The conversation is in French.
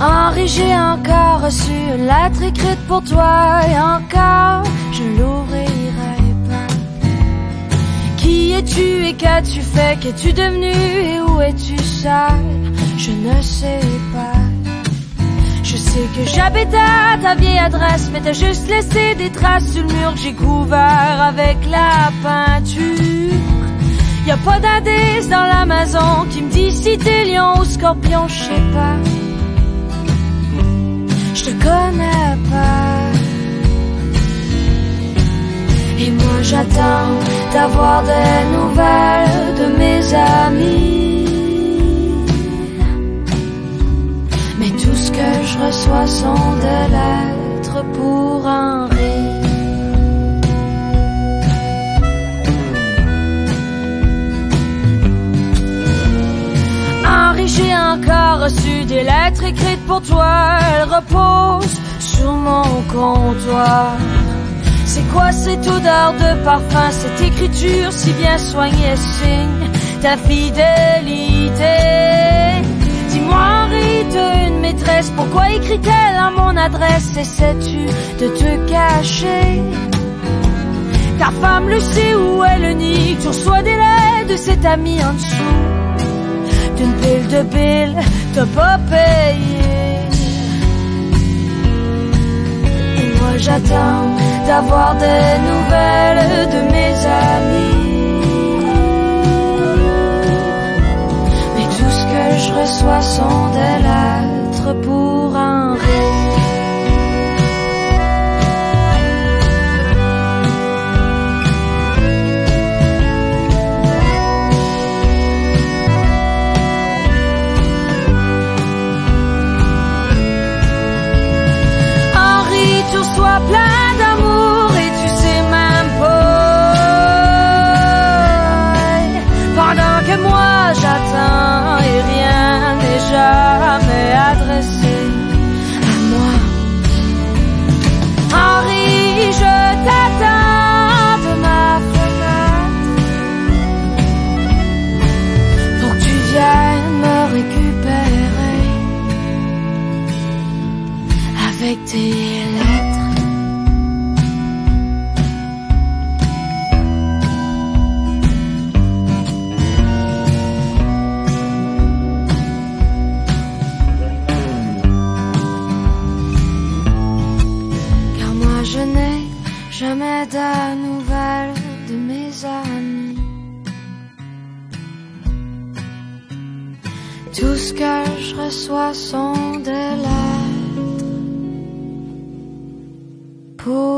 Henri, j'ai encore reçu une lettre écrite pour toi et encore je l'ouvrirai pas. Qui es-tu et qu'as-tu fait? Qu'es-tu devenu et où es-tu seul? Je ne sais pas. Je sais que j'habite à ta vieille adresse, mais t'as juste laissé des traces sur le mur que j'ai couvert avec la peinture. Y'a pas d'indice dans la maison qui me dit si t'es lion ou scorpion, je sais pas. Je te connais pas. Et moi j'attends d'avoir des nouvelles de mes amis. Mais tout ce que je reçois sont des lettres pour Henri. Henri, j'ai encore reçu des lettres écrites pour toi. Elles reposent sur mon comptoir. C'est quoi cette odeur de parfum, cette écriture si bien soignée signe ta fidélité? Dis-moi Henri, t'as une maîtresse, pourquoi écrit-elle à mon adresse? Essaies-tu de te cacher? Ta femme le sait où elle le nie, tu reçois des lettres de cet ami en dessous. D'une pile de billes, t'as pas payé. Et moi j'attends d'avoir des nouvelles de mes amis. Mais tout ce que je reçois sont des lettres pour Henri. Tu reçois plein d'amour et tu sais même pas. Pendant que moi j'attends et rien n'est jamais adressé à moi. Henri, je t'attends de ma fenêtre pour que tu viennes me récupérer avec tes lettres. Jamais de nouvelles de mes amis. Tout ce que je reçois sont des lettres pour